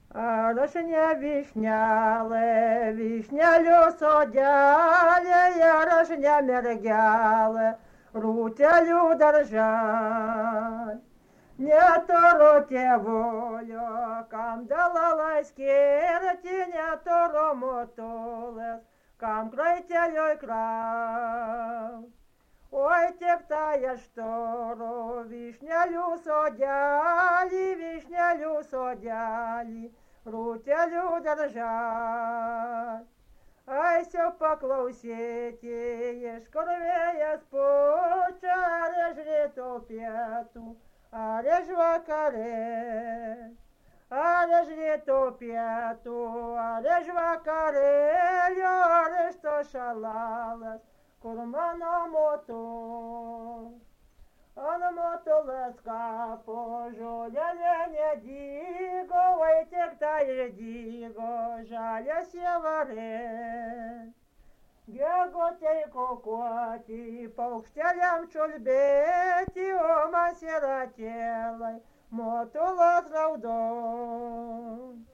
Ar aš ne vyšnelė, vyšnelių sodelė, ar aš ne mergelė, rūtelių darželė. Neturiu tėvulio, kam dalalai skirti, neturiu motulės, kam kraiteliui kraut. Oi, tik tai aš turiu vyšnelių sodelį, rūtelių darželį. Eisiu paklausyti, iš kur vėjas pučia, ar iš rytų pietų, ar iš vakarė. Ar iš rytų pietų, ar iš vakarėlio, ar iš to šalalas, kur mano motul. Ant motulės kapo žolelė nedygo, vai tik tai ir dygo žalias javarės. Gegutei kukuoti, paukšteliam čiulbėti, o man sieratėlai motulas raudon.